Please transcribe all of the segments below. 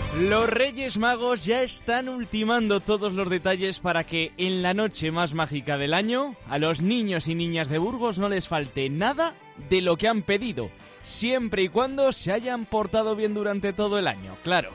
Los Reyes Magos ya están ultimando todos los detalles para que en la noche más mágica del año a los niños y niñas de Burgos no les falte nada de lo que han pedido, siempre y cuando se hayan portado bien durante todo el año, claro.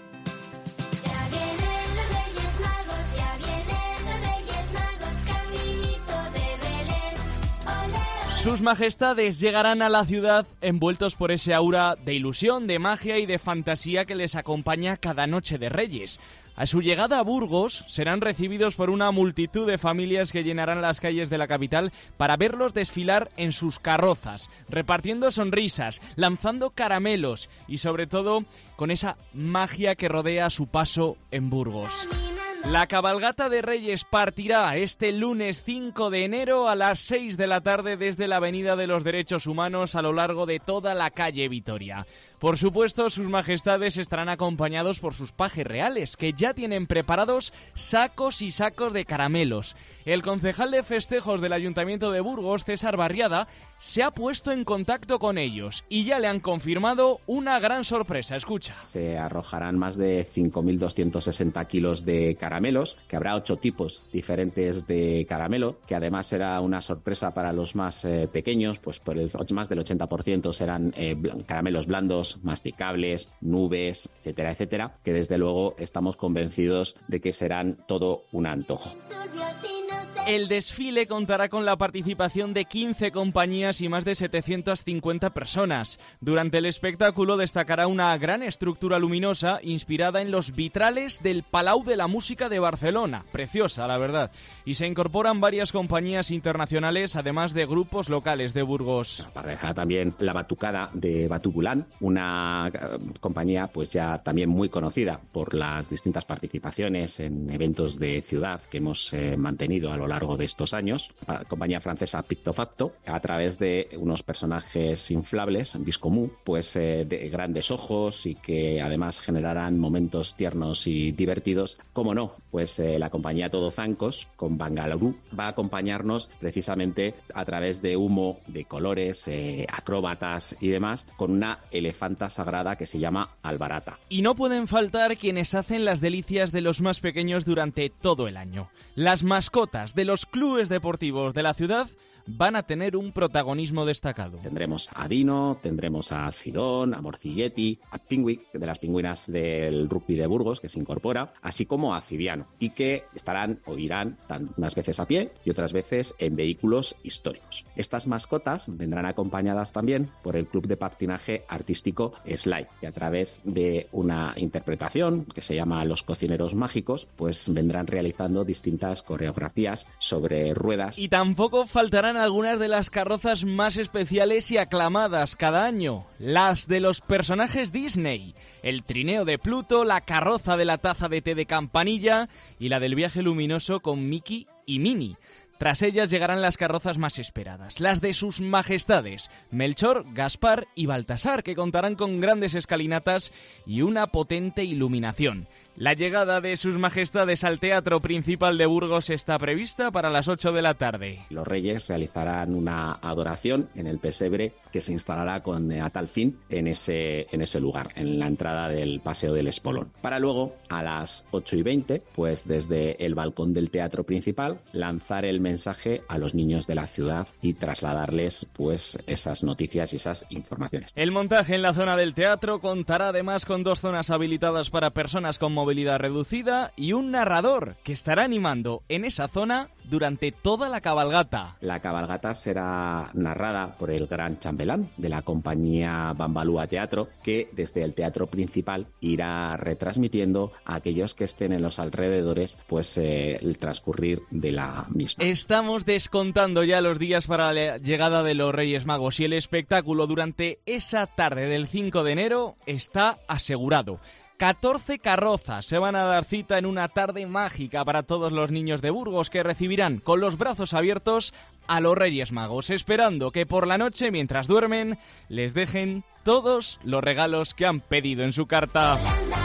Sus majestades llegarán a la ciudad envueltos por ese aura de ilusión, de magia y de fantasía que les acompaña cada noche de Reyes. A su llegada a Burgos serán recibidos por una multitud de familias que llenarán las calles de la capital para verlos desfilar en sus carrozas, repartiendo sonrisas, lanzando caramelos y sobre todo con esa magia que rodea su paso en Burgos. La cabalgata de Reyes partirá este lunes 5 de enero a las 6 de la tarde desde la Avenida de los Derechos Humanos a lo largo de toda la calle Vitoria. Por supuesto, sus majestades estarán acompañados por sus pajes reales, que ya tienen preparados sacos y sacos de caramelos. El concejal de festejos del Ayuntamiento de Burgos, César Barriada, se ha puesto en contacto con ellos y ya le han confirmado una gran sorpresa. Escucha. Se arrojarán más de 5.260 kilos de caramelos, que habrá 8 tipos diferentes de caramelo, que además será una sorpresa para los más pequeños, pues por más del 80% serán caramelos blandos, masticables, nubes, etcétera, etcétera, que desde luego estamos convencidos de que serán todo un antojo. El desfile contará con la participación de 15 compañías y más de 750 personas. Durante el espectáculo destacará una gran estructura luminosa inspirada en los vitrales del Palau de la Música de Barcelona. Preciosa, la verdad. Y se incorporan varias compañías internacionales, además de grupos locales de Burgos. Aparecerá también la Batucada de Batugulán, una compañía pues ya también muy conocida por las distintas participaciones en eventos de ciudad que hemos mantenido a lo largo de estos años. La compañía francesa Pictofacto, a través de unos personajes inflables, Biscomú, pues de grandes ojos y que además generarán momentos tiernos y divertidos. Como no, pues la compañía Todo Zancos con Bangalore va a acompañarnos precisamente a través de humo, de colores, acróbatas y demás, con una elefanta sagrada que se llama Albarata. Y no pueden faltar quienes hacen las delicias de los más pequeños durante todo el año. Las mascotas de los clubes deportivos de la ciudad van a tener un protagonismo destacado. Tendremos a Dino, tendremos a Cidón, a Morcilletti, a Pingüi, de las pingüinas del rugby de Burgos, que se incorpora, así como a Civiano, y que estarán o irán unas veces a pie y otras veces en vehículos históricos. Estas mascotas vendrán acompañadas también por el club de patinaje artístico Slide, y a través de una interpretación que se llama Los Cocineros Mágicos, pues vendrán realizando distintas coreografías sobre ruedas. Y tampoco faltarán algunas de las carrozas más especiales y aclamadas cada año, las de los personajes Disney, el trineo de Pluto, la carroza de la taza de té de Campanilla y la del viaje luminoso con Mickey y Minnie. Tras ellas llegarán las carrozas más esperadas, las de sus majestades, Melchor, Gaspar y Baltasar, que contarán con grandes escalinatas y una potente iluminación. La llegada de sus majestades al Teatro Principal de Burgos está prevista para las 8 de la tarde. Los reyes realizarán una adoración en el pesebre que se instalará a tal fin en ese lugar, en la entrada del Paseo del Espolón. Para luego, a las 8:20, pues desde el balcón del Teatro Principal, lanzar el mensaje a los niños de la ciudad y trasladarles pues esas noticias y esas informaciones. El montaje en la zona del teatro contará además con 2 zonas habilitadas para personas con movilidad reducida y un narrador que estará animando en esa zona durante toda la cabalgata. La cabalgata será narrada por el gran chambelán de la compañía Bambalúa Teatro, que desde el Teatro Principal irá retransmitiendo a aquellos que estén en los alrededores pues el transcurrir de la misma. Estamos descontando ya los días para la llegada de los Reyes Magos y el espectáculo durante esa tarde del 5 de enero está asegurado. 14 carrozas se van a dar cita en una tarde mágica para todos los niños de Burgos, que recibirán con los brazos abiertos a los Reyes Magos, esperando que por la noche, mientras duermen, les dejen todos los regalos que han pedido en su carta.